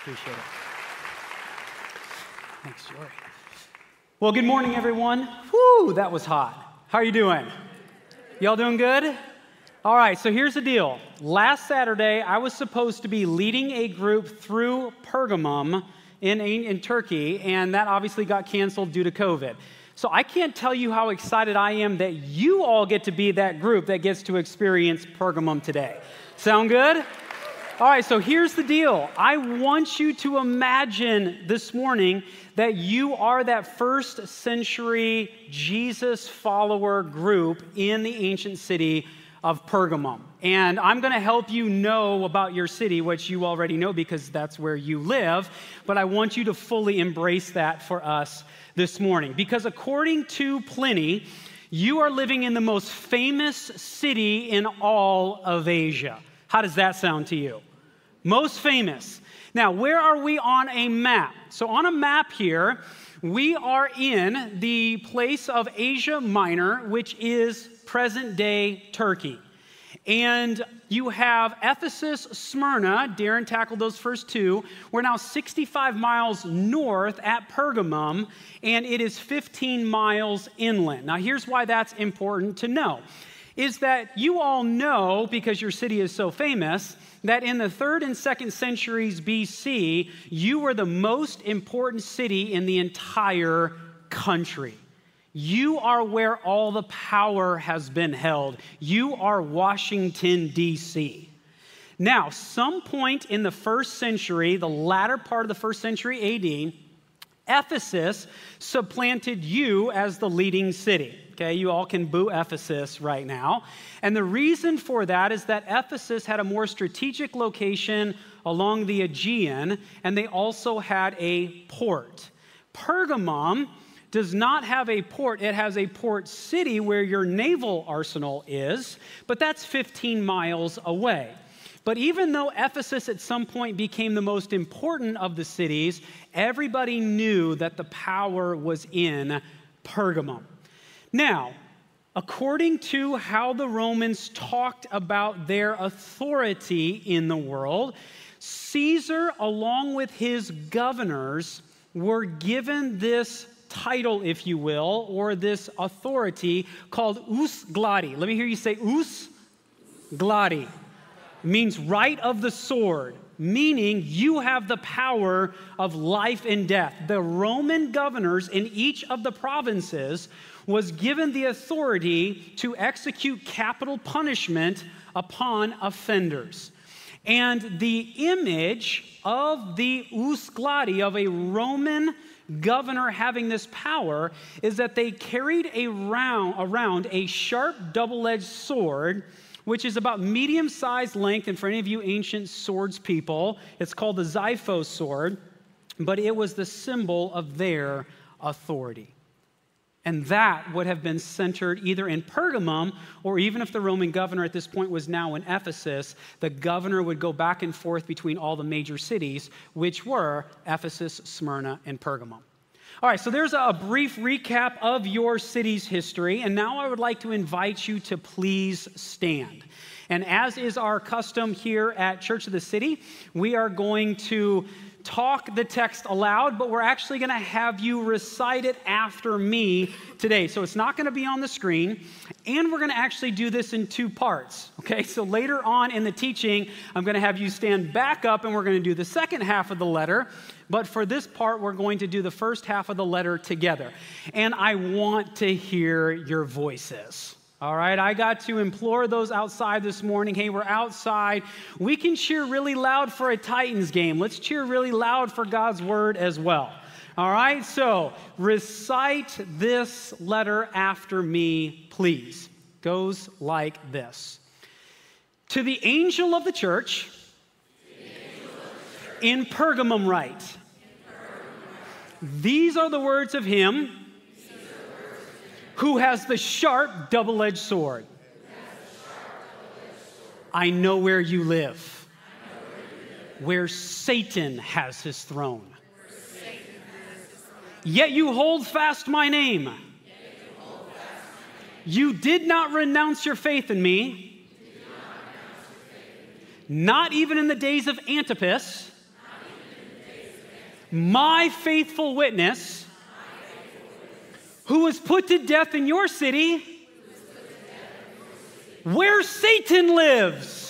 Appreciate it. Thanks, Jory. Well, good morning, everyone. Whew, that was hot. How are you doing? Y'all doing good? All right, so here's the deal. Last Saturday, I was supposed to be leading a group through Pergamum in Turkey, and that obviously got canceled due to COVID. So I can't tell you how excited I am that you all get to be that group that gets to experience Pergamum today. Sound good? All right, so here's the deal. I want you to imagine this morning that you are that first century Jesus follower group in the ancient city of Pergamum. And I'm going to help you know about your city, which you already know because that's where you live. But I want you to fully embrace that for us this morning. Because according to Pliny, you are living in the most famous city in all of Asia. How does that sound to you? Most famous. Now, where are we on a map? So on a map here, we are in the place of Asia Minor, which is present-day Turkey. And you have Ephesus, Smyrna. Darren tackled those first two. We're now 65 miles north at Pergamum, and it is 15 miles inland. Now, here's why that's important to know, is that you all know, because your city is so famous, that in the 3rd and 2nd centuries BC, you were the most important city in the entire country. You are where all the power has been held. You are Washington, D.C. Now, some point in the 1st century, the latter part of the 1st century A.D., Ephesus supplanted you as the leading city. Okay, you all can boo Ephesus right now. And the reason for that is that Ephesus had a more strategic location along the Aegean, and they also had a port. Pergamum does not have a port. It has a port city where your naval arsenal is, but that's 15 miles away. But even though Ephesus at some point became the most important of the cities, everybody knew that the power was in Pergamum. Now, according to how the Romans talked about their authority in the world, Caesar, along with his governors, were given this title, if you will, or this authority called Ius Gladi. Let me hear you say Ius Gladi. It means right of the sword, meaning you have the power of life and death. The Roman governors in each of the provinces was given the authority to execute capital punishment upon offenders. And the image of the Ius Gladi, of a Roman governor having this power, is that they carried around a sharp double-edged sword, which is about medium-sized length. And for any of you ancient swords people, it's called the Xiphos sword, but it was the symbol of their authority. And that would have been centered either in Pergamum, or even if the Roman governor at this point was now in Ephesus, the governor would go back and forth between all the major cities, which were Ephesus, Smyrna, and Pergamum. All right, so there's a brief recap of your city's history, and now I would like to invite you to please stand. And as is our custom here at Church of the City, we are going to talk the text aloud, but we're actually going to have you recite it after me today. So it's not going to be on the screen, and we're going to actually do this in 2 parts. Okay, so later on in the teaching, I'm going to have you stand back up, and we're going to do the second half of the letter. But for this part, we're going to do the first half of the letter together. And I want to hear your voices. All right, I got to implore those outside this morning. Hey, we're outside. We can cheer really loud for a Titans game. Let's cheer really loud for God's word as well. All right, so recite this letter after me, please. Goes like this. To the angel of the church, in Pergamum write. These are the words of him who has the sharp double-edged sword. I know where you live, where Satan has his throne. Yet you hold fast my name. You did not renounce your faith in me, not even in the days of Antipas, my faithful witness, who was put to death in your city, where Satan lives.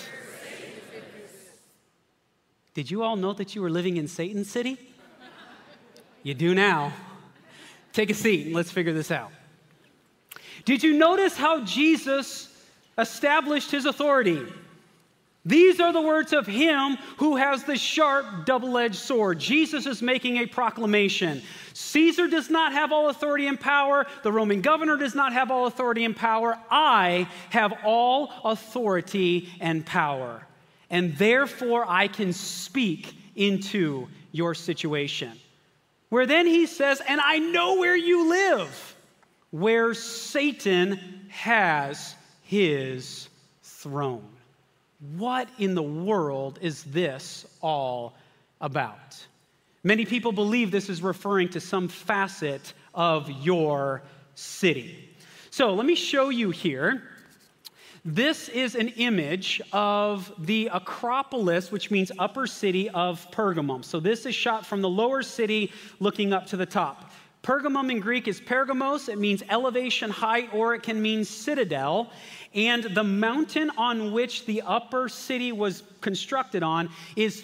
Did you all know that you were living in Satan's city? You do now. Take a seat and let's figure this out. Did you notice how Jesus established his authority? These are the words of him who has the sharp, double-edged sword. Jesus is making a proclamation. Caesar does not have all authority and power. The Roman governor does not have all authority and power. I have all authority and power. And therefore, I can speak into your situation. Where then he says, and I know where you live, where Satan has his throne. What in the world is this all about? Many people believe this is referring to some facet of your city. So let me show you here. This is an image of the Acropolis, which means upper city of Pergamum. So this is shot from the lower city looking up to the top. Pergamum in Greek is Pergamos. It means elevation, height, or it can mean citadel. And the mountain on which the upper city was constructed on is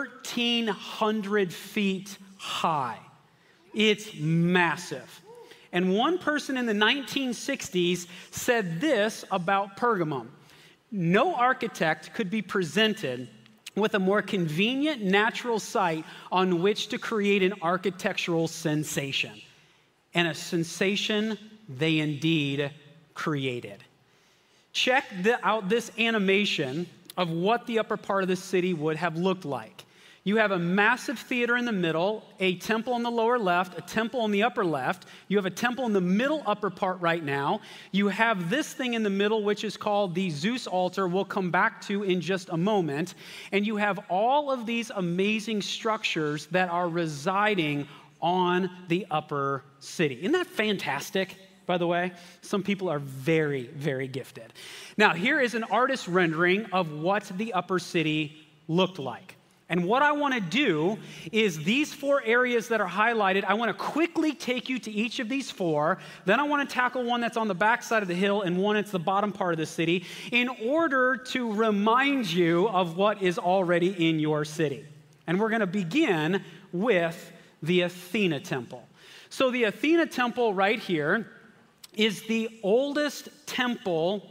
1,300 feet high. It's massive. And one person in the 1960s said this about Pergamum: no architect could be presented with a more convenient natural site on which to create an architectural sensation. And a sensation they indeed created. Check out this animation of what the upper part of the city would have looked like. You have a massive theater in the middle, a temple on the lower left, a temple on the upper left. You have a temple in the middle upper part right now. You have this thing in the middle, which is called the Zeus altar, we'll come back to in just a moment. And you have all of these amazing structures that are residing on the upper city. Isn't that fantastic? By the way, some people are very, very gifted. Now, here is an artist's rendering of what the upper city looked like. And what I want to do is these four areas that are highlighted, I want to quickly take you to each of these four. Then I want to tackle one that's on the backside of the hill and one that's the bottom part of the city in order to remind you of what is already in your city. And we're going to begin with the Athena Temple. So the Athena Temple right here is the oldest temple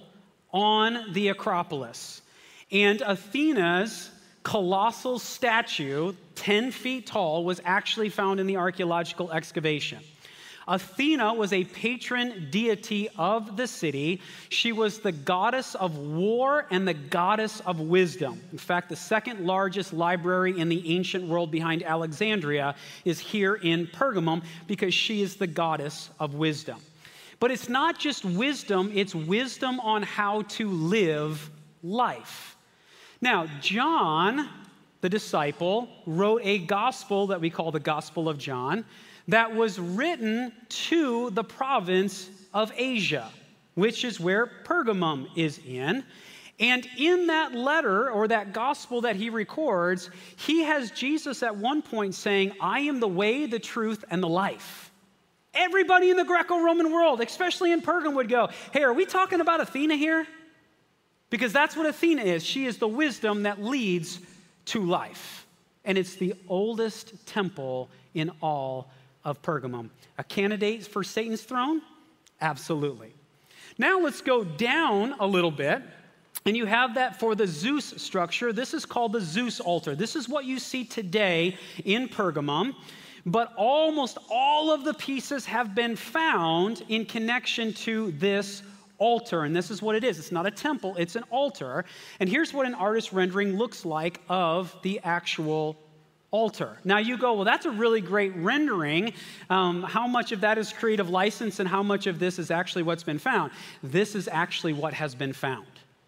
on the Acropolis. And Athena's colossal statue, 10 feet tall, was actually found in the archaeological excavation. Athena was a patron deity of the city. She was the goddess of war and the goddess of wisdom. In fact, the second largest library in the ancient world behind Alexandria is here in Pergamum because she is the goddess of wisdom. But it's not just wisdom, it's wisdom on how to live life. Now, John, the disciple, wrote a gospel that we call the Gospel of John that was written to the province of Asia, which is where Pergamum is in. And in that letter or that gospel that he records, he has Jesus at one point saying, I am the way, the truth, and the life. Everybody in the Greco-Roman world, especially in Pergamum, would go, hey, are we talking about Athena here? Because that's what Athena is. She is the wisdom that leads to life. And it's the oldest temple in all of Pergamum. A candidate for Satan's throne? Absolutely. Now let's go down a little bit. And you have that for the Zeus structure. This is called the Zeus altar. This is what you see today in Pergamum. But almost all of the pieces have been found in connection to this altar. And this is what it is. It's not a temple, it's an altar. And here's what an artist's rendering looks like of the actual altar. Now you go, well, that's a really great rendering. How much of that is creative license and how much of this is actually what's been found? This is actually what has been found.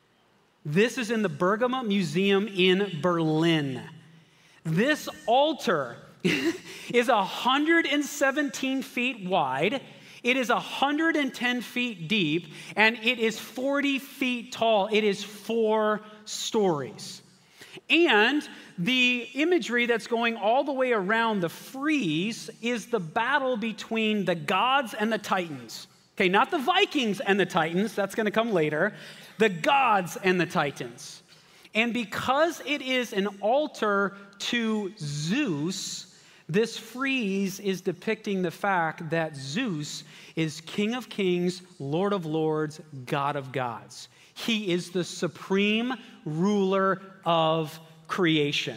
This is in the Bergama Museum in Berlin. This altar is 117 feet wide. It is 110 feet deep, and it is 40 feet tall. It is 4 stories. And the imagery that's going all the way around the frieze is the battle between the gods and the Titans. Okay, not the Vikings and the Titans, that's going to come later. The gods and the Titans. And because it is an altar to Zeus, this frieze is depicting the fact that Zeus is King of Kings, Lord of Lords, God of gods. He is the supreme ruler of creation.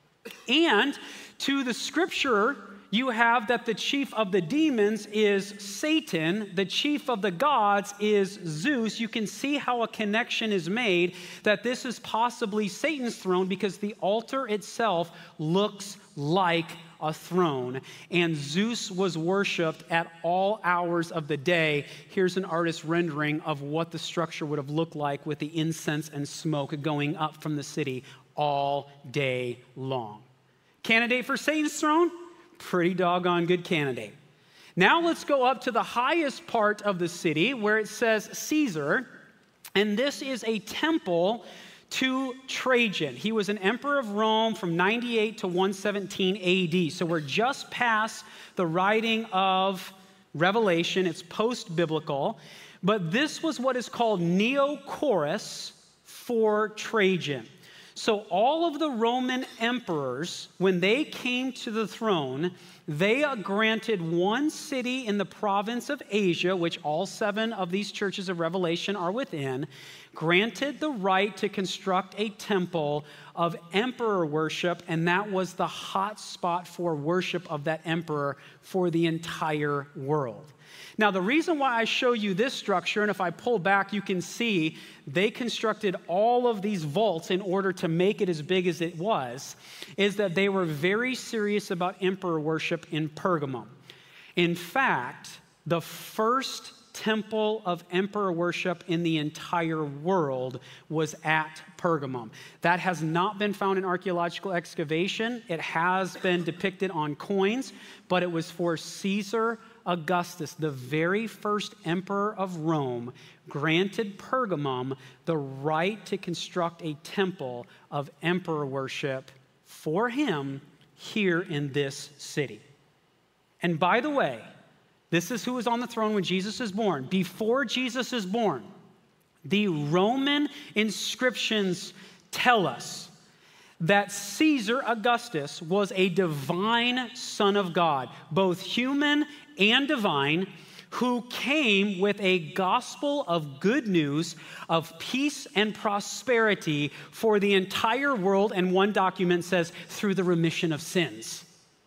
And to the scripture, you have that the chief of the demons is Satan, the chief of the gods is Zeus. You can see how a connection is made that this is possibly Satan's throne because the altar itself looks like a throne, and Zeus was worshipped at all hours of the day. Here's an artist's rendering of what the structure would have looked like with the incense and smoke going up from the city all day long. Candidate for Satan's throne? Pretty doggone good candidate. Now let's go up to the highest part of the city where it says Caesar, and this is a temple to Trajan. He was an emperor of Rome from 98 to 117 AD. So we're just past the writing of Revelation. It's post-biblical. But this was what is called Neochorus for Trajan. So all of the Roman emperors, when they came to the throne, they granted one city in the province of Asia, which all 7 of these churches of Revelation are within, granted the right to construct a temple of emperor worship, and that was the hot spot for worship of that emperor for the entire world. Now, the reason why I show you this structure, and if I pull back, you can see they constructed all of these vaults in order to make it as big as it was, is that they were very serious about emperor worship in Pergamum. In fact, the first temple of emperor worship in the entire world was at Pergamum. That has not been found in archaeological excavation. It has been depicted on coins, but it was for Caesar Augustus, the very first emperor of Rome, granted Pergamum the right to construct a temple of emperor worship for him here in this city. And by the way, this is who was on the throne when Jesus is born. Before Jesus is born, the Roman inscriptions tell us that Caesar Augustus was a divine son of God, both human and divine, who came with a gospel of good news of peace and prosperity for the entire world, and one document says, through the remission of sins.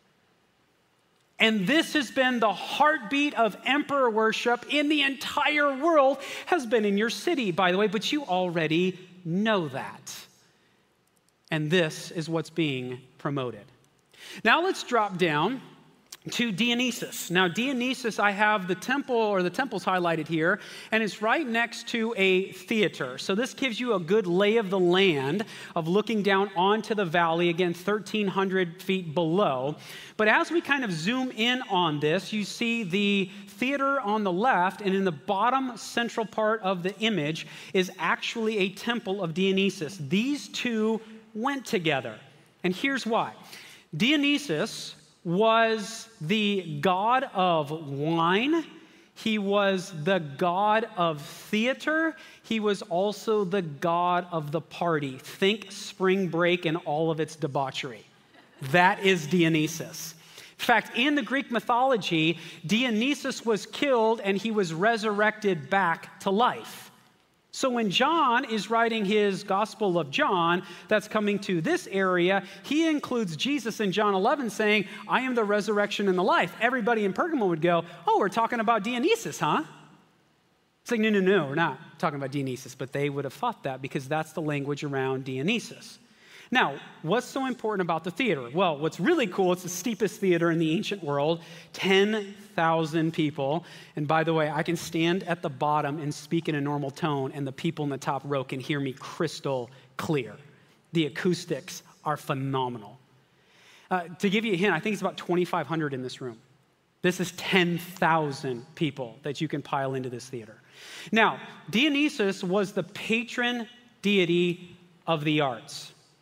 And this has been the heartbeat of emperor worship in the entire world, has been in your city, by the way, but you already know that. And this is what's being promoted. Now let's drop down to Dionysus. Now Dionysus, I have the temple, or the temple's highlighted here, and it's right next to a theater. So this gives you a good lay of the land of looking down onto the valley, again, 1,300 feet below. But as we kind of zoom in on this, you see the theater on the left, and in the bottom central part of the image is actually a temple of Dionysus. These two went together, and here's why. Dionysus was the god of wine. He was the god of theater. He was also the god of the party. Think spring break and all of its debauchery. That is Dionysus. In fact, in the Greek mythology, Dionysus was killed and he was resurrected back to life. So when John is writing his Gospel of John that's coming to this area, he includes Jesus in John 11 saying, I am the resurrection and the life. Everybody in Pergamum would go, oh, we're talking about Dionysus, huh? It's like, no, we're not talking about Dionysus. But they would have thought that because that's the language around Dionysus. Now, what's so important about the theater? Well, what's really cool, it's the steepest theater in the ancient world, 10,000 people. And by the way, I can stand at the bottom and speak in a normal tone, and the people in the top row can hear me crystal clear. The acoustics are phenomenal. To give you a hint, I think it's about 2,500 in this room. This is 10,000 people that you can pile into this theater. Now, Dionysus was the patron deity of the arts.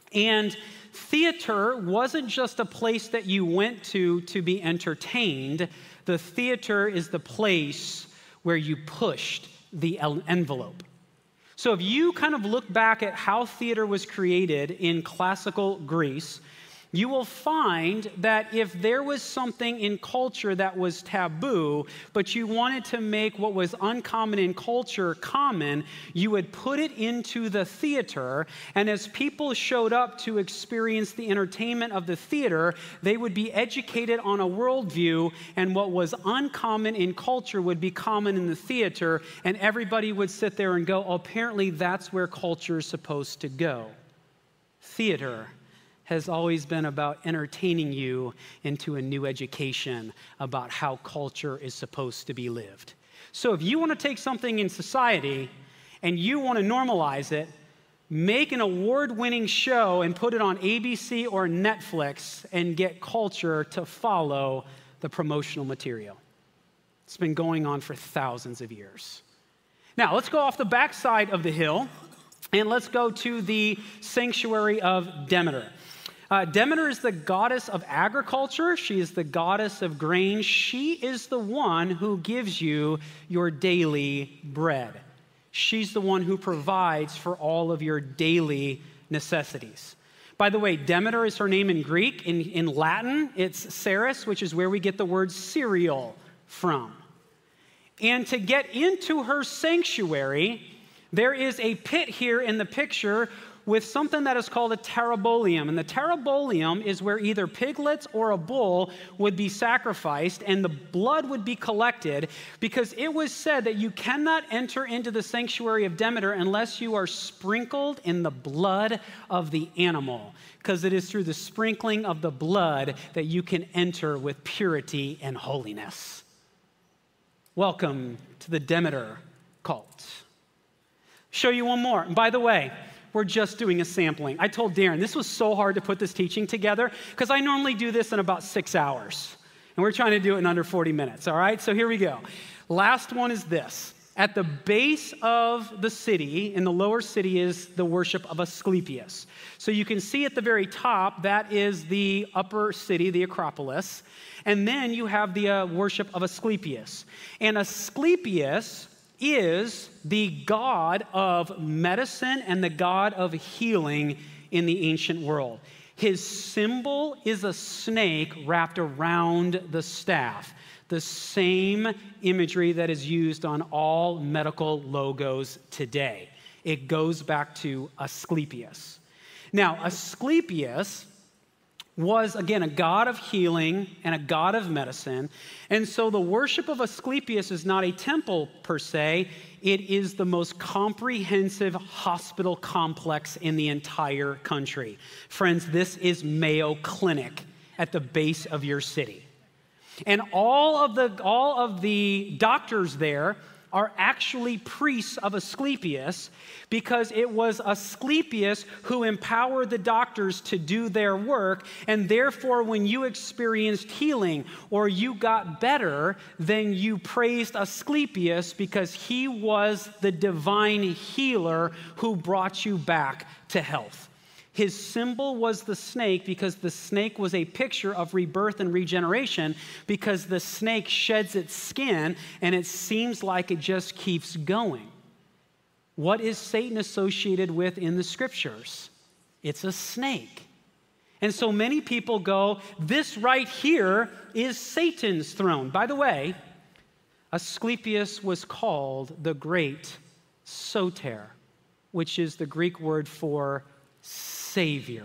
And theater wasn't just a place that you went to be entertained. The theater is the place where you pushed the envelope. So if you kind of look back at how theater was created in classical Greece, you will find that if there was something in culture that was taboo, but you wanted to make what was uncommon in culture common, you would put it into the theater, and as people showed up to experience the entertainment of the theater, they would be educated on a worldview, and what was uncommon in culture would be common in the theater, and everybody would sit there and go, oh, apparently that's where culture is supposed to go. Theater has always been about entertaining you into a new education about how culture is supposed to be lived. So if you want to take something in society and you want to normalize it, make an award-winning show and put it on ABC or Netflix and get culture to follow the promotional material. It's been going on for thousands of years. Now, let's go off the backside of the hill and let's go to the sanctuary of Demeter. Demeter is the goddess of agriculture. She is the goddess of grain. She is the one who gives you your daily bread. She's the one who provides for all of your daily necessities. By the way, Demeter is her name in Greek. In Latin, it's Ceres, which is where we get the word cereal from. And to get into her sanctuary, there is a pit here in the picture with something that is called a terabolium. And the terabolium is where either piglets or a bull would be sacrificed and the blood would be collected, because it was said that you cannot enter into the sanctuary of Demeter unless you are sprinkled in the blood of the animal, because it is through the sprinkling of the blood that you can enter with purity and holiness. Welcome to the Demeter cult. Show you one more. And by the way, we're just doing a sampling. I told Darren, this was so hard to put this teaching together because I normally do this in about 6 hours. And we're trying to do it in under 40 minutes, all right? So here we go. Last one is this. At the base of the city, in the lower city, is the worship of Asclepius. So you can see at the very top, that is the upper city, the Acropolis. And then you have the worship of Asclepius. And Asclepius is the god of medicine and the god of healing in the ancient world. His symbol is a snake wrapped around the staff, the same imagery that is used on all medical logos today. It goes back to Asclepius. Now, Asclepius was, again, a god of healing and a god of medicine. And so the worship of Asclepius is not a temple per se. It is the most comprehensive hospital complex in the entire country. Friends, this is Mayo Clinic at the base of your city. And all of the doctors there are actually priests of Asclepius, because it was Asclepius who empowered the doctors to do their work, and therefore when you experienced healing or you got better, then you praised Asclepius because he was the divine healer who brought you back to health. His symbol was the snake because the snake was a picture of rebirth and regeneration, because the snake sheds its skin and it seems like it just keeps going. What is Satan associated with in the scriptures? It's a snake. And so many people go, this right here is Satan's throne. By the way, Asclepius was called the Great Soter, which is the Greek word for Savior.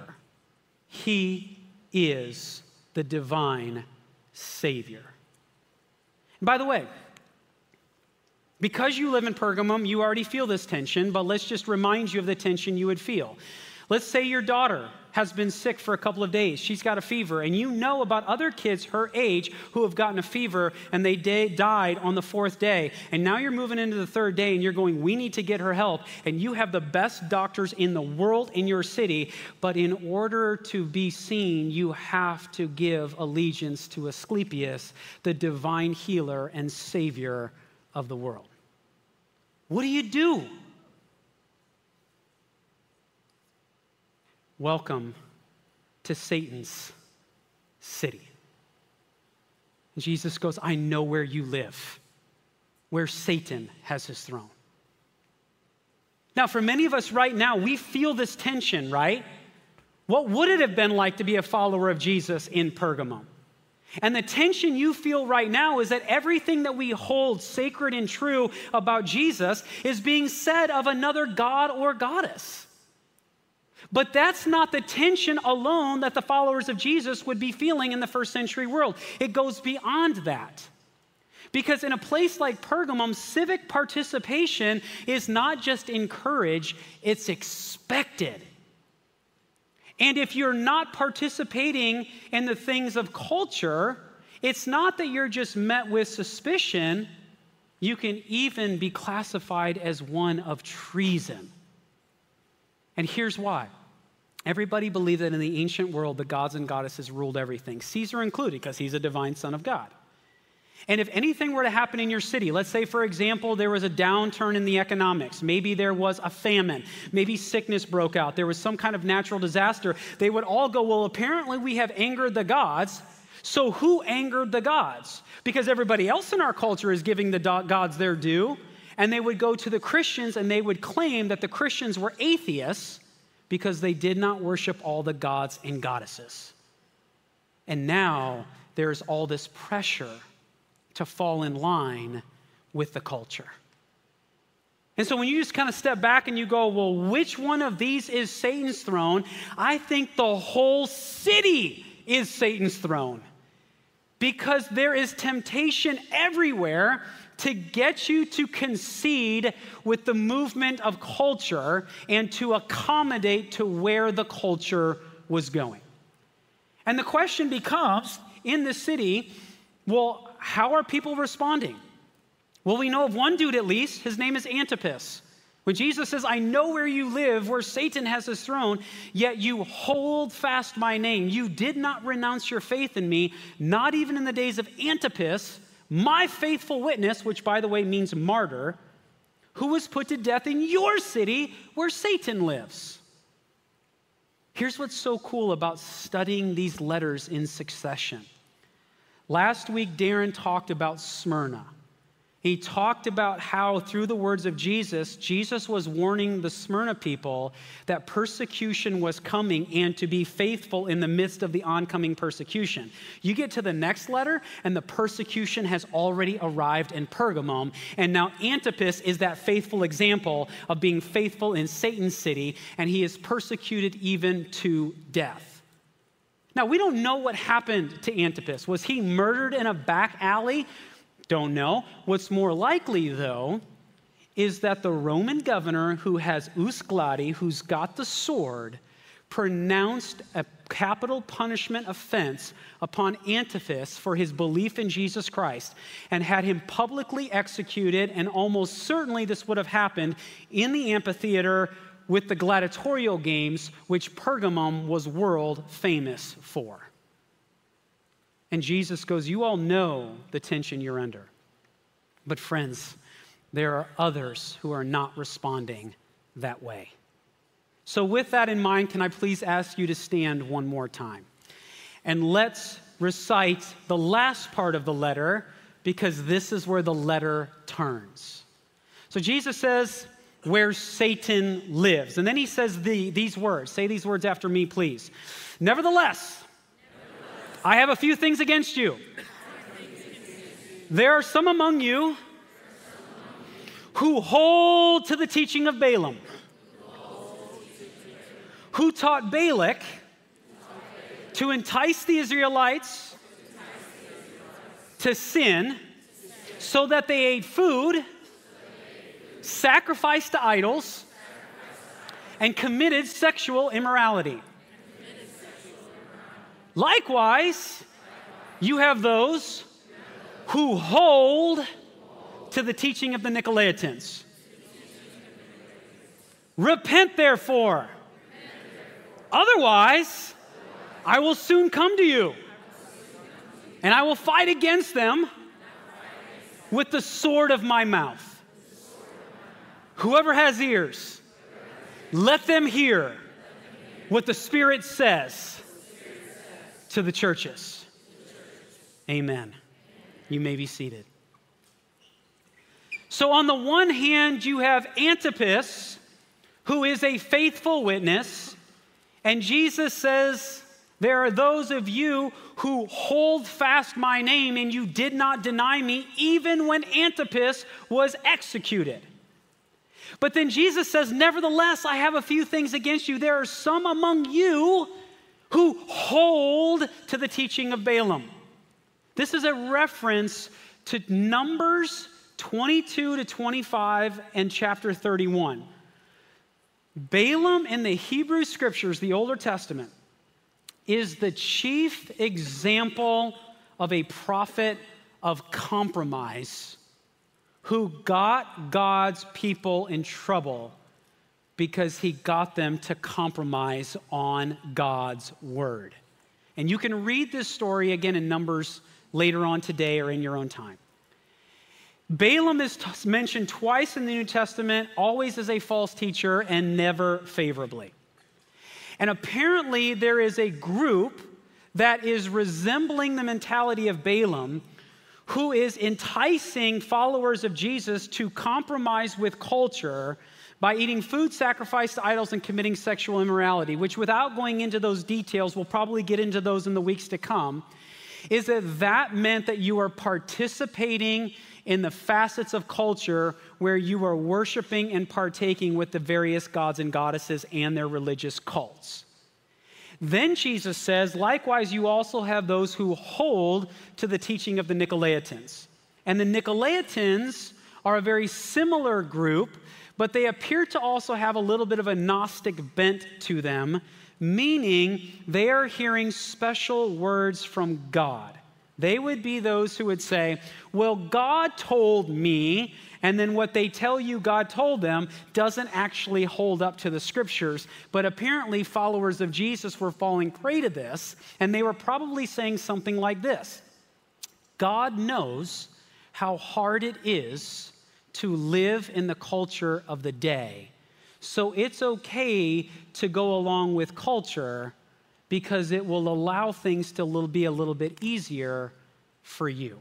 He is the divine Savior. And by the way, because you live in Pergamum, you already feel this tension, but let's just remind you of the tension you would feel. Let's say your daughter has been sick for a couple of days. She's got a fever, and you know about other kids her age who have gotten a fever and they died on the 4th day. And now you're moving into the 3rd day and you're going, we need to get her help. And you have the best doctors in the world in your city, but in order to be seen, you have to give allegiance to Asclepius, the divine healer and savior of the world. What do you do? welcome to Satan's city. And Jesus goes, I know where you live, where Satan has his throne. Now, for many of us right now, we feel this tension, right? What would it have been like to be a follower of Jesus in Pergamum? And the tension you feel right now is that everything that we hold sacred and true about Jesus is being said of another god or goddess. But that's not the tension alone that the followers of Jesus would be feeling in the first century world. It goes beyond that. Because in a place like Pergamum, civic participation is not just encouraged, it's expected. And if you're not participating in the things of culture, it's not that you're just met with suspicion. You can even be classified as one of treason. And here's why. Everybody believed that in the ancient world, the gods and goddesses ruled everything, Caesar included, because he's a divine son of God. And if anything were to happen in your city, let's say, for example, there was a downturn in the economics, maybe there was a famine, maybe sickness broke out, there was some kind of natural disaster, they would all go, well, apparently we have angered the gods, so who angered the gods? Because everybody else in our culture is giving the gods their due, and they would go to the Christians and they would claim that the Christians were atheists because they did not worship all the gods and goddesses. And now there's all this pressure to fall in line with the culture. And so when you just kind of step back and you go, well, which one of these is Satan's throne? I think the whole city is Satan's throne, because there is temptation everywhere to get you to concede with the movement of culture and to accommodate to where the culture was going. And the question becomes, in the city, well, how are people responding? Well, we know of one dude at least. His name is Antipas. When Jesus says, I know where you live, where Satan has his throne, yet you hold fast my name. You did not renounce your faith in me, not even in the days of Antipas, my faithful witness, which by the way means martyr, who was put to death in your city where Satan lives. Here's what's so cool about studying these letters in succession. Last week, Darren talked about Smyrna. He talked about how through the words of Jesus, Jesus was warning the Smyrna people that persecution was coming and to be faithful in the midst of the oncoming persecution. You get to the next letter and the persecution has already arrived in Pergamum. And now Antipas is that faithful example of being faithful in Satan's city, and he is persecuted even to death. Now, we don't know what happened to Antipas. Was he murdered in a back alley? Don't know. What's more likely, though, is that the Roman governor who has Ius Gladi, who's got the sword, pronounced a capital punishment offense upon Antipas for his belief in Jesus Christ and had him publicly executed, and almost certainly this would have happened in the amphitheater with the gladiatorial games, which Pergamum was world famous for. And Jesus goes, you all know the tension you're under. But friends, there are others who are not responding that way. So with that in mind, can I please ask you to stand one more time? And let's recite the last part of the letter, because this is where the letter turns. So Jesus says, where Satan lives. And then he says these words. Say these words after me, please. Nevertheless, I have a few things against you. There are some among you who hold to the teaching of Balaam, who taught Balak to entice the Israelites to sin so that they ate food sacrificed to idols, and committed sexual immorality. Likewise, you have those who hold to the teaching of the Nicolaitans. Repent, therefore. Otherwise, I will soon come to you, and I will fight against them with the sword of my mouth. Whoever has ears, let them hear what the Spirit says to the churches. Amen. You may be seated. So on the one hand, you have Antipas, who is a faithful witness, and Jesus says, there are those of you who hold fast my name, and you did not deny me, even when Antipas was executed. But then Jesus says, nevertheless, I have a few things against you. There are some among you who hold to the teaching of Balaam. This is a reference to Numbers 22 to 25 and chapter 31. Balaam in the Hebrew Scriptures, the Older Testament, is the chief example of a prophet of compromise who got God's people in trouble because he got them to compromise on God's word. And you can read this story again in Numbers later on today or in your own time. Balaam is mentioned twice in the New Testament, always as a false teacher and never favorably. And apparently there is a group that is resembling the mentality of Balaam, who is enticing followers of Jesus to compromise with culture by eating food sacrificed to idols and committing sexual immorality, which, without going into those details, we'll probably get into those in the weeks to come, is that meant that you are participating in the facets of culture where you are worshiping and partaking with the various gods and goddesses and their religious cults. Then Jesus says, likewise, you also have those who hold to the teaching of the Nicolaitans. And the Nicolaitans are a very similar group, but they appear to also have a little bit of a Gnostic bent to them, meaning they are hearing special words from God. They would be those who would say, well, God told me, and then what they tell you God told them doesn't actually hold up to the Scriptures. But apparently followers of Jesus were falling prey to this, and they were probably saying something like this: God knows how hard it is to live in the culture of the day. So it's okay to go along with culture because it will allow things to be a little bit easier for you.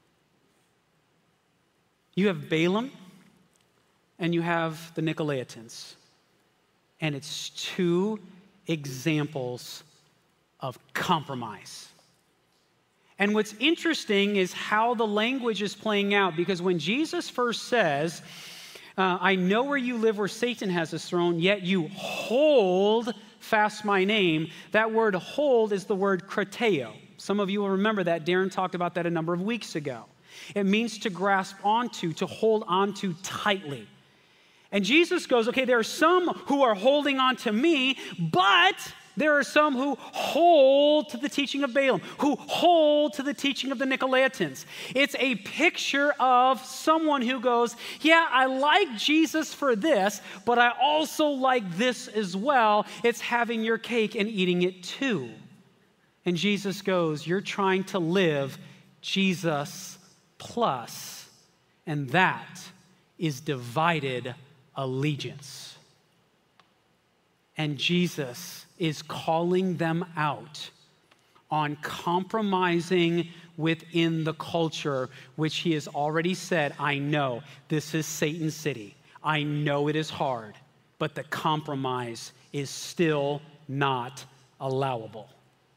You have Balaam and you have the Nicolaitans. And it's two examples of compromise. And what's interesting is how the language is playing out, because when Jesus first says, I know where you live, where Satan has his throne, yet you hold fast my name. That word hold is the word krateo. Some of you will remember that. Darren talked about that a number of weeks ago. It means to grasp onto, to hold onto tightly. And Jesus goes, okay, there are some who are holding on to me, but there are some who hold to the teaching of Balaam, who hold to the teaching of the Nicolaitans. It's a picture of someone who goes, yeah, I like Jesus for this, but I also like this as well. It's having your cake and eating it too. And Jesus goes, you're trying to live Jesus plus, and that is divided allegiance. And Jesus is calling them out on compromising within the culture, which he has already said, I know this is Satan's city. I know it is hard, but the compromise is still not allowable.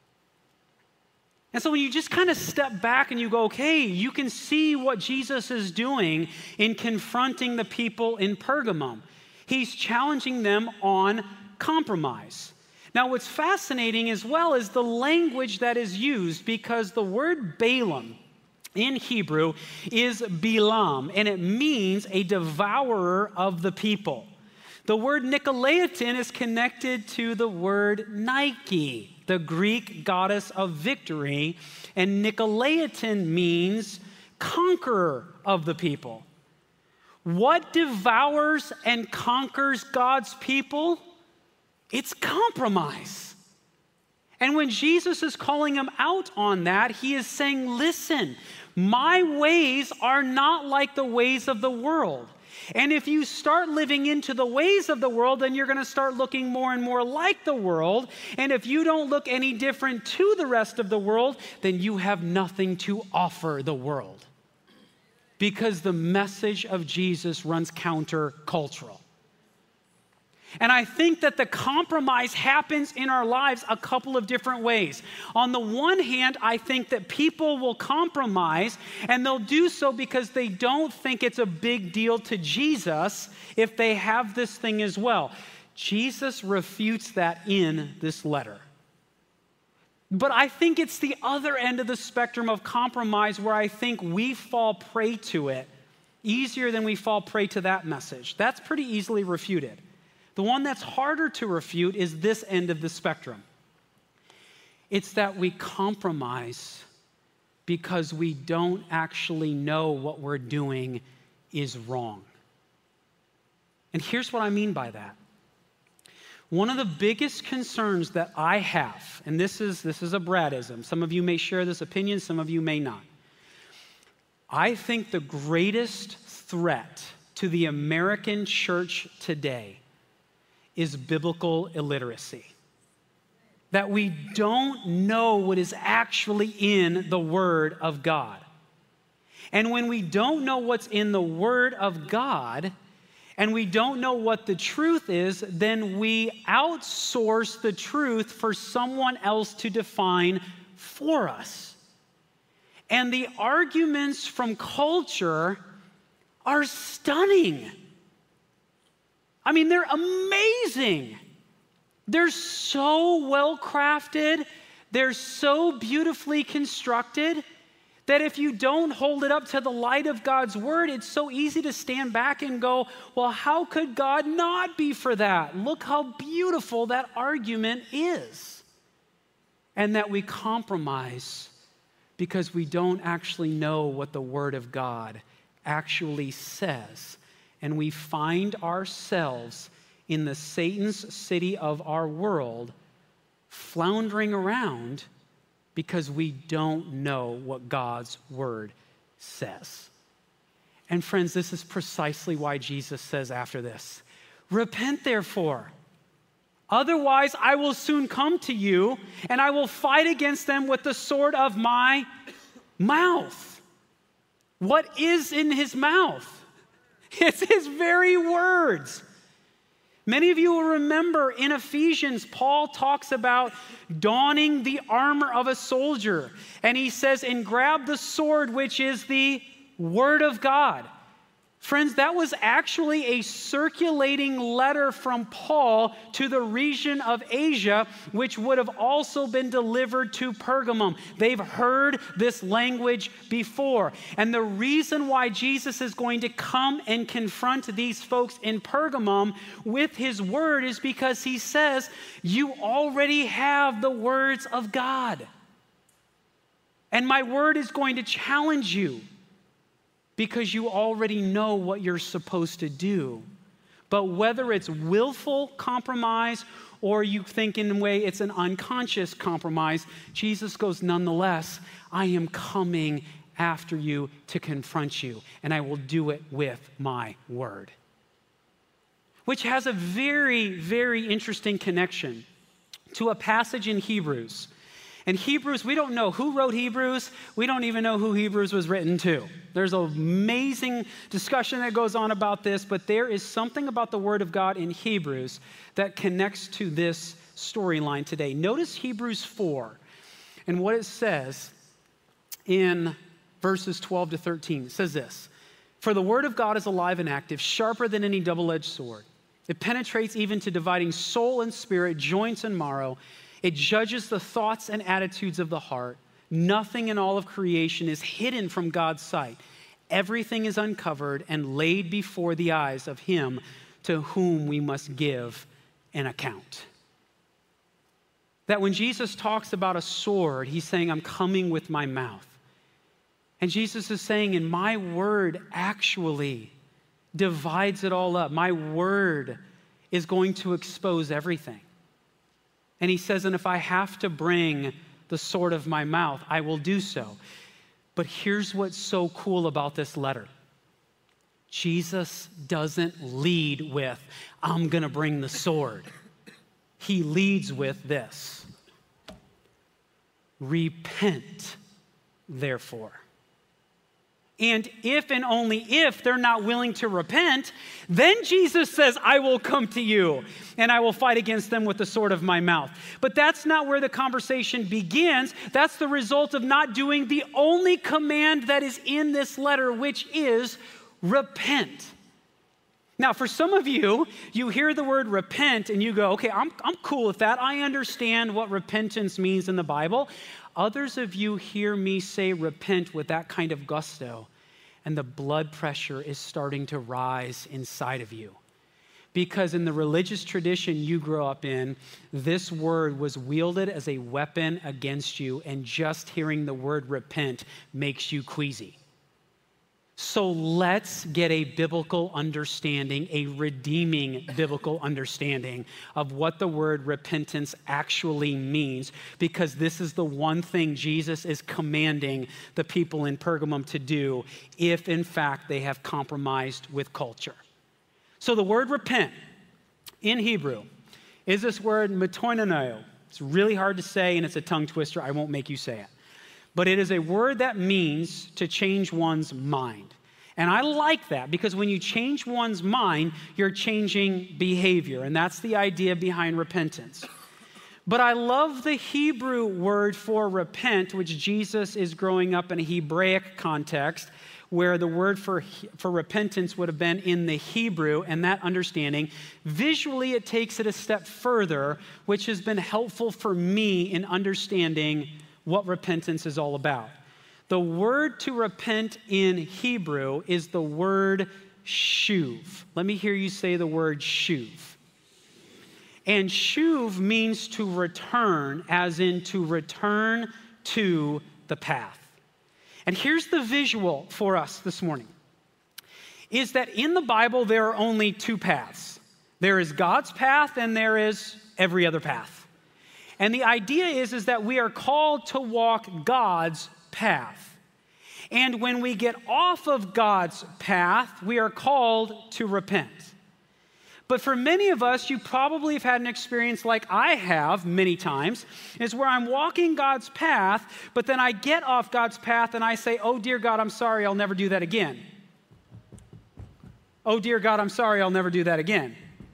And so when you just kind of step back and you go, okay, you can see what Jesus is doing in confronting the people in Pergamum. He's challenging them on compromise. Now, what's fascinating as well is the language that is used, because the word Balaam in Hebrew is Bilam, and it means a devourer of the people. The word Nicolaitan is connected to the word Nike, the Greek goddess of victory, and Nicolaitan means conqueror of the people. What devours and conquers God's people? It's compromise. And when Jesus is calling him out on that, he is saying, listen, my ways are not like the ways of the world. And if you start living into the ways of the world, then you're going to start looking more and more like the world. And if you don't look any different to the rest of the world, then you have nothing to offer the world. Because the message of Jesus runs countercultural. And I think that the compromise happens in our lives a couple of different ways. On the one hand, I think that people will compromise, and they'll do so because they don't think it's a big deal to Jesus if they have this thing as well. Jesus refutes that in this letter. But I think it's the other end of the spectrum of compromise where I think we fall prey to it easier than we fall prey to that message. That's pretty easily refuted. The one that's harder to refute is this end of the spectrum. It's that we compromise because we don't actually know what we're doing is wrong. And here's what I mean by that. One of the biggest concerns that I have, and this is a Bradism. Some of you may share this opinion, some of you may not. I think the greatest threat to the American church today is biblical illiteracy. That we don't know what is actually in the Word of God. And when we don't know what's in the Word of God, and we don't know what the truth is, then we outsource the truth for someone else to define for us. And the arguments from culture are stunning. I mean, they're amazing. They're so well crafted. They're so beautifully constructed that if you don't hold it up to the light of God's word, it's so easy to stand back and go, well, how could God not be for that? Look how beautiful that argument is. And that we compromise because we don't actually know what the word of God actually says. And we find ourselves in the Satan's city of our world, floundering around because we don't know what God's word says. And friends, this is precisely why Jesus says after this, repent therefore. Otherwise, I will soon come to you, and I will fight against them with the sword of my mouth. What is in his mouth? It's his very words. Many of you will remember in Ephesians, Paul talks about donning the armor of a soldier. And he says, and grab the sword, which is the word of God. Friends, that was actually a circulating letter from Paul to the region of Asia, which would have also been delivered to Pergamum. They've heard this language before. And the reason why Jesus is going to come and confront these folks in Pergamum with his word is because he says, you already have the words of God. And my word is going to challenge you, because you already know what you're supposed to do. But whether it's willful compromise or you think in a way it's an unconscious compromise, Jesus goes, nonetheless, I am coming after you to confront you, and I will do it with my word. Which has a very, very interesting connection to a passage in Hebrews. In Hebrews, we don't know who wrote Hebrews. We don't even know who Hebrews was written to. There's an amazing discussion that goes on about this, but there is something about the Word of God in Hebrews that connects to this storyline today. Notice Hebrews 4 and what it says in verses 12 to 13. It says this, for the Word of God is alive and active, sharper than any double-edged sword. It penetrates even to dividing soul and spirit, joints and marrow. It judges the thoughts and attitudes of the heart. Nothing in all of creation is hidden from God's sight. Everything is uncovered and laid before the eyes of him to whom we must give an account. That when Jesus talks about a sword, he's saying, I'm coming with my mouth. And Jesus is saying, and my word actually divides it all up. My word is going to expose everything. And he says, and if I have to bring the sword of my mouth, I will do so. But here's what's so cool about this letter. Jesus doesn't lead with, I'm going to bring the sword. He leads with this. Repent, therefore. And if and only if they're not willing to repent, then Jesus says, I will come to you and I will fight against them with the sword of my mouth. But that's not where the conversation begins. That's the result of not doing the only command that is in this letter, which is repent. Now, for some of you, you hear the word repent and you go, okay, I'm cool with that. I understand what repentance means in the Bible. Others of you hear me say repent with that kind of gusto, and the blood pressure is starting to rise inside of you. Because in the religious tradition you grew up in, this word was wielded as a weapon against you, and just hearing the word repent makes you queasy. So let's get a biblical understanding, a redeeming biblical understanding of what the word repentance actually means, because this is the one thing Jesus is commanding the people in Pergamum to do if, in fact, they have compromised with culture. So the word repent in Hebrew is this word metanoeo. It's really hard to say, and it's a tongue twister. I won't make you say it. But it is a word that means to change one's mind. And I like that because when you change one's mind, you're changing behavior. And that's the idea behind repentance. But I love the Hebrew word for repent, which Jesus is growing up in a Hebraic context, where the word for repentance would have been in the Hebrew, and that understanding. Visually, it takes it a step further, which has been helpful for me in understanding what repentance is all about. The word to repent in Hebrew is the word shuv. Let me hear you say the word shuv. And shuv means to return, as in to return to the path. And here's the visual for us this morning, is that in the Bible there are only two paths. There is God's path and there is every other path. And the idea is that we are called to walk God's path. And when we get off of God's path, we are called to repent. But for many of us, you probably have had an experience like I have many times, is where I'm walking God's path, but then I get off God's path and I say, oh, dear God, I'm sorry, I'll never do that again. Oh, dear God, I'm sorry, I'll never do that again.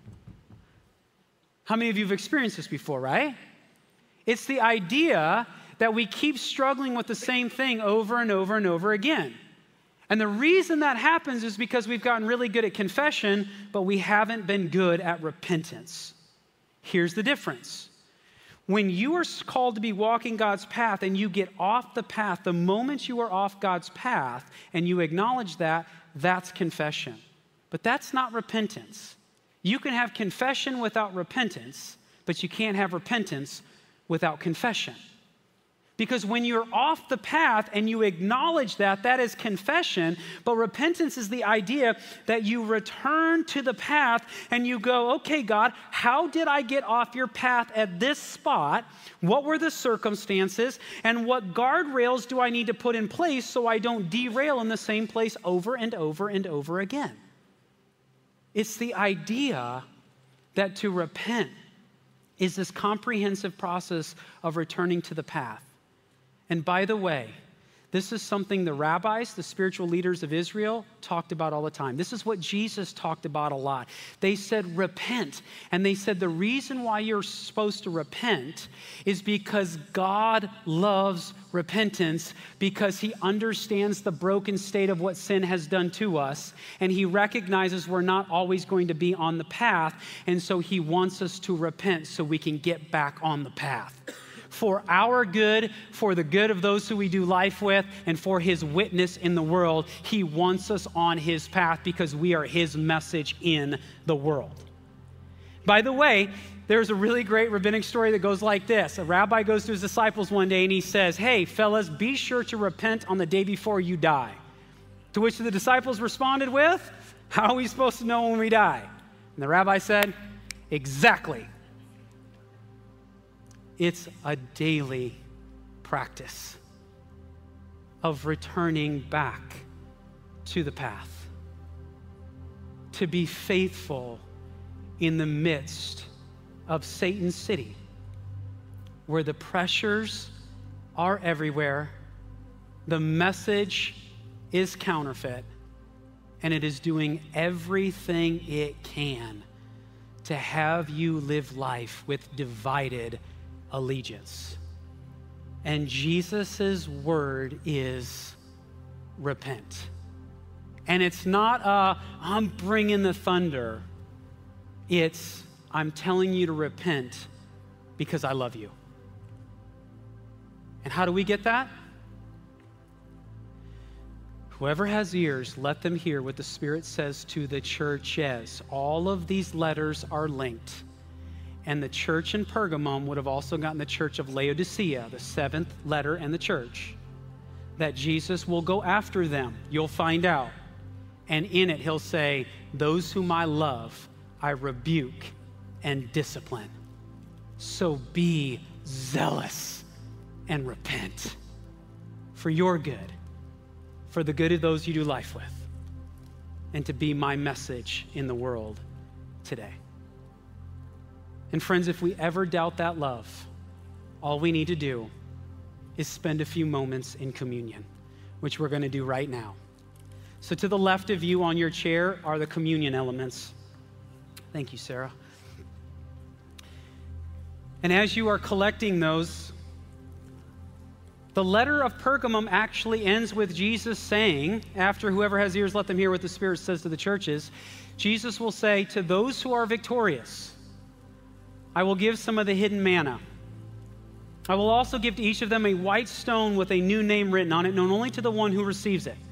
How many of you have experienced this before, right? It's the idea that we keep struggling with the same thing over and over and over again. And the reason that happens is because we've gotten really good at confession, but we haven't been good at repentance. Here's the difference. When you are called to be walking God's path and you get off the path, the moment you are off God's path and you acknowledge that, that's confession. But that's not repentance. You can have confession without repentance, but you can't have repentance without confession. Because when you're off the path and you acknowledge that, that is confession. But repentance is the idea that you return to the path and you go, okay, God, how did I get off your path at this spot? What were the circumstances? And what guardrails do I need to put in place so I don't derail in the same place over and over and over again? It's the idea that to repent is this comprehensive process of returning to the path. And by the way, this is something the rabbis, the spiritual leaders of Israel, talked about all the time. This is what Jesus talked about a lot. They said, repent. And they said the reason why you're supposed to repent is because God loves repentance, because he understands the broken state of what sin has done to us. And he recognizes we're not always going to be on the path. And so he wants us to repent so we can get back on the path. For our good, for the good of those who we do life with, and for his witness in the world, he wants us on his path because we are his message in the world. By the way, there's a really great rabbinic story that goes like this. A rabbi goes to his disciples one day and he says, hey, fellas, be sure to repent on the day before you die. To which the disciples responded with, how are we supposed to know when we die? And the rabbi said, exactly. It's a daily practice of returning back to the path. to be faithful in the midst of Satan's city, where the pressures are everywhere, the message is counterfeit, and it is doing everything it can to have you live life with divided allegiance. And Jesus' word is repent. And it's not I'm bringing the thunder. It's I'm telling you to repent because I love you. And how do we get that? Whoever has ears, let them hear what the Spirit says to the churches. All of these letters are linked. And the church in Pergamum would have also gotten the church of Laodicea, the seventh letter and the church, that Jesus will go after them. You'll find out. And in it, he'll say, those whom I love, I rebuke and discipline. So be zealous and repent for your good, for the good of those you do life with, and to be my message in the world today. And friends, if we ever doubt that love, all we need to do is spend a few moments in communion, which we're going to do right now. So to the left of you on your chair are the communion elements. Thank you, Sarah. And as you are collecting those, the letter of Pergamum actually ends with Jesus saying, after whoever has ears, let them hear what the Spirit says to the churches. Jesus will say, to those who are victorious, I will give some of the hidden manna. I will also give to each of them a white stone with a new name written on it, known only to the one who receives it.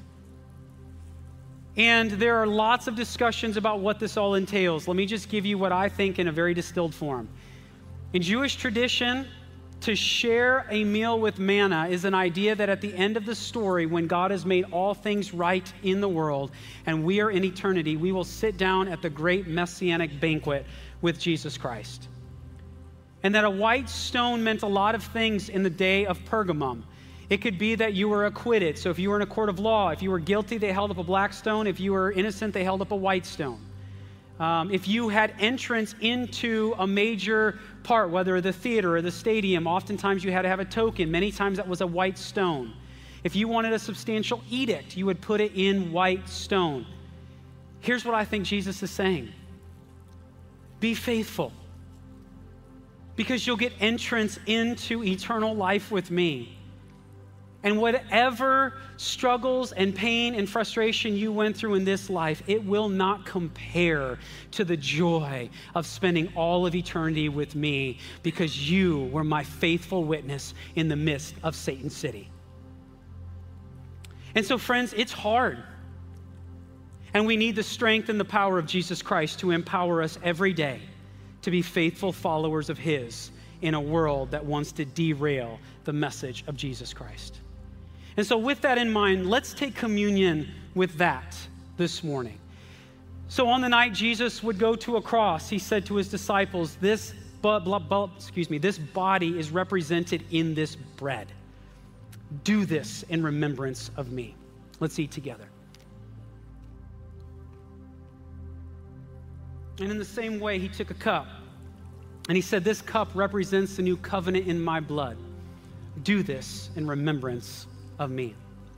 And there are lots of discussions about what this all entails. Let me just give you what I think in a very distilled form. In Jewish tradition, to share a meal with manna is an idea that at the end of the story, when God has made all things right in the world and we are in eternity, we will sit down at the great messianic banquet with Jesus Christ. And that a white stone meant a lot of things in the day of Pergamum. It could be that you were acquitted. So if you were in a court of law, if you were guilty, they held up a black stone. If you were innocent, they held up a white stone. If you had entrance into a major part, whether the theater or the stadium, oftentimes you had to have a token. Many times that was a white stone. If you wanted a substantial edict, you would put it in white stone. Here's what I think Jesus is saying. Be faithful, because you'll get entrance into eternal life with me. And whatever struggles and pain and frustration you went through in this life, it will not compare to the joy of spending all of eternity with me, because you were my faithful witness in the midst of Satan's city. And so, friends, it's hard. And we need the strength and the power of Jesus Christ to empower us every day to be faithful followers of his in a world that wants to derail the message of Jesus Christ. And so with that in mind, let's take communion with that this morning. So on the night Jesus would go to a cross, he said to his disciples, this body is represented in this bread. Do this in remembrance of me. Let's eat together. And in the same way, he took a cup and he said, this cup represents the new covenant in my blood. Do this in remembrance of me.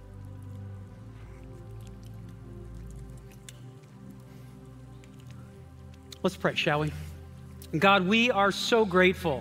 Let's pray, shall we? God, we are so grateful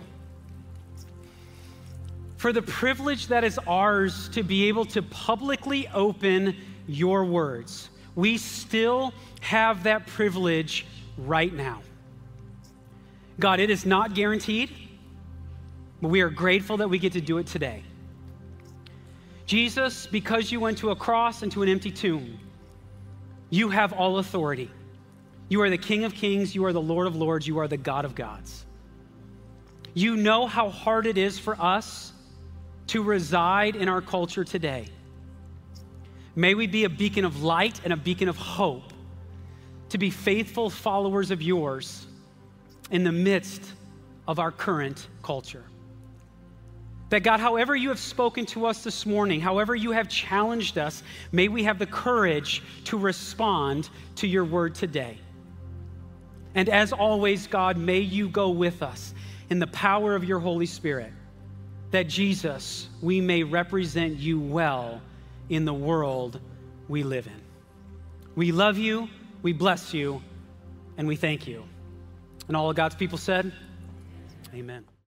for the privilege that is ours to be able to publicly open your words. We still have that privilege right now. God, it is not guaranteed, but we are grateful that we get to do it today. Jesus, because you went to a cross and to an empty tomb, you have all authority. You are the King of Kings, you are the Lord of Lords, you are the God of gods. You know how hard it is for us to reside in our culture today. May we be a beacon of light and a beacon of hope, to be faithful followers of yours in the midst of our current culture. That God, however you have spoken to us this morning, however you have challenged us, may we have the courage to respond to your word today. And as always, God, may you go with us in the power of your Holy Spirit, that Jesus, we may represent you well in the world we live in. We love you, we bless you, and we thank you. And all of God's people said, amen.